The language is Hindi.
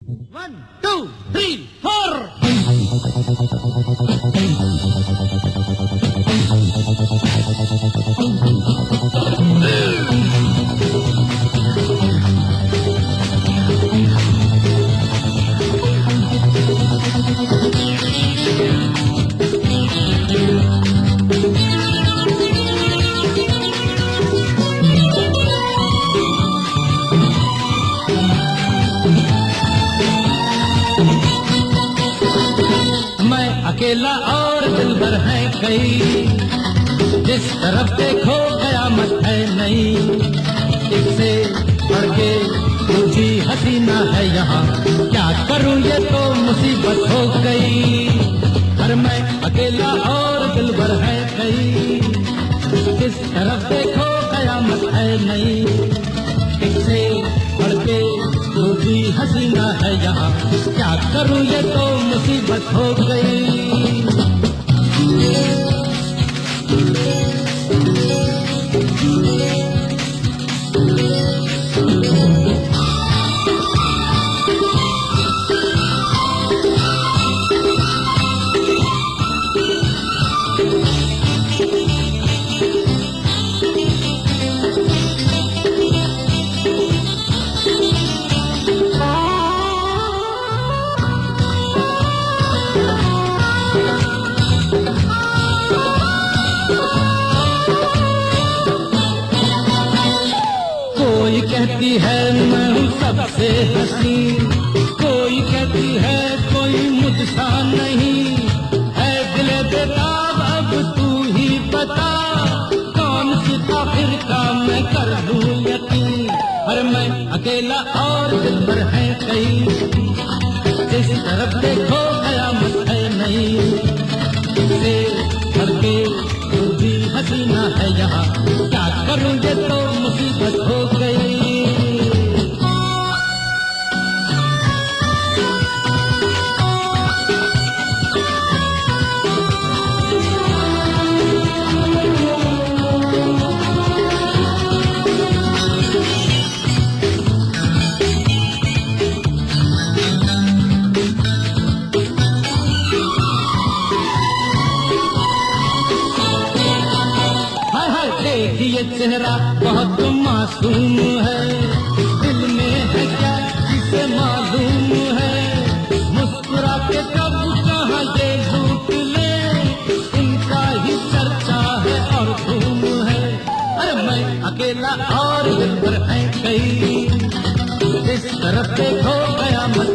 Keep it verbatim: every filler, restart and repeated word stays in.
One two three four. अकेला और दिल भर है कई, जिस तरफ देखो कयामत है नई। एक से बढ़ के दूसरी हसीना है यहाँ, क्या करूँ ये तो मुसीबत हो गई। हर मैं अकेला और दिल भर है कई, जिस तरफ देखो कयामत है नई। एक से बढ़ के दूसरी हसीना है यहाँ, क्या करूँ ये तो मुसीबत हो गई। कोई कहती है मैं हूँ सबसे हसी, कोई कहती है कोई मुझसा नहीं। है दिले बेताब अब तू ही बता, कौन सी आखिर का मैं कर लूँ यकीन। हर मैं अकेला और दिल भर है कई, जिस तरफ देखो कयामत है नहीं। से भर के दूसरी हसीना है यहाँ, क्या करूँ ये तो मुसीबत हो गई। ये चेहरा बहुत मासूम है, दिल में है क्या जिसे मालूम है। मुस्कुरा के कब कहाँ ये लूट ले, इनका ही चर्चा है और धूम है। अरे मैं अकेला और दिल भर है कई, इस तरफ देखो कयामत